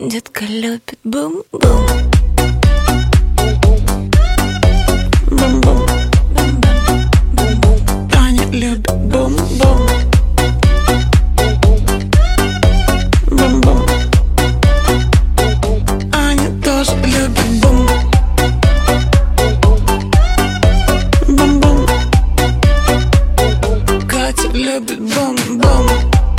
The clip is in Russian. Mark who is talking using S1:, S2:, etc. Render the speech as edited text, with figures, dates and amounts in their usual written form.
S1: Детка любит бум-бум. Бум-бум. Таня любит бум-бум. Бум-бум. Аня тоже любит бум. Бум-бум. Катя любит бум-бум.